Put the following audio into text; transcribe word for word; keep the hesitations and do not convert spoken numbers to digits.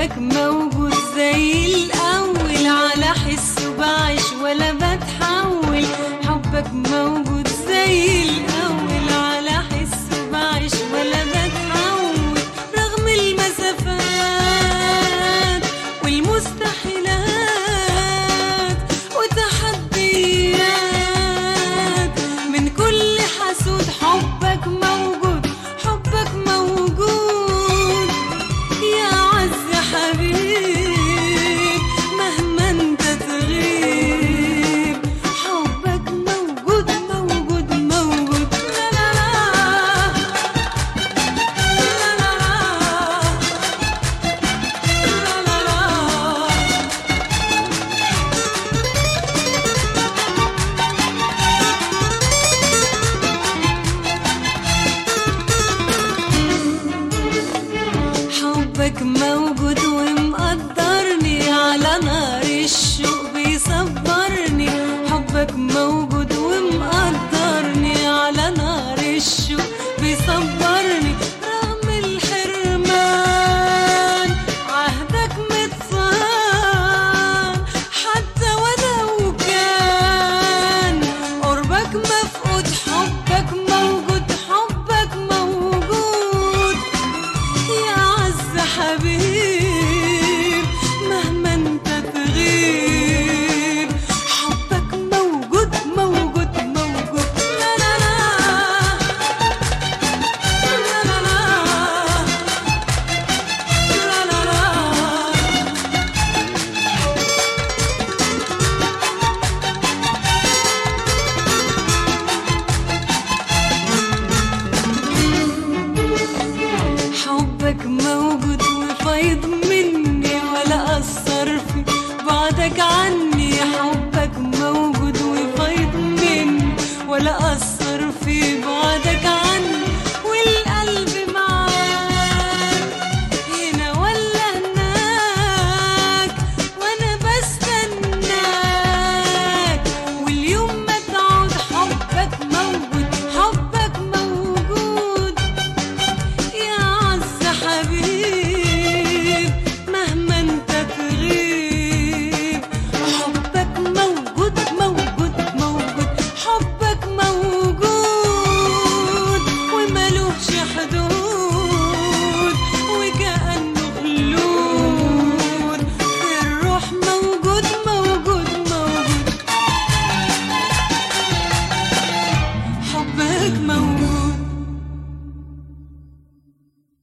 حبك موجود زي الأول، على حسه بعيش ولا بتحول. حبك موجود زي الأول، على حسه بعيش ولا بتحول. رغم المسافات والمستحيلات وتحديات من كل حسود، حبك موجود، حبك موجود يا عز حبيب. مهما انت تغيب حبك موجود موجود موجود. لا لا لا لا لا لا لا لا. حبك موجود ومقدرني، على نار الشوق بيصبرني. حبك موجود ومقدرني، على نار الشوق بيصبرني. رغم الحرمان عهدك متصان، حتى ولو كان قربك مفقود. حبك موجود، حبك موجود يا عز حبيب. مهما انت تغيب حبك موجود موجود موجود. لا لا لا لا لا لا لا لا. حبك موجود وفايض مني، ولا أثر في بعدك عني.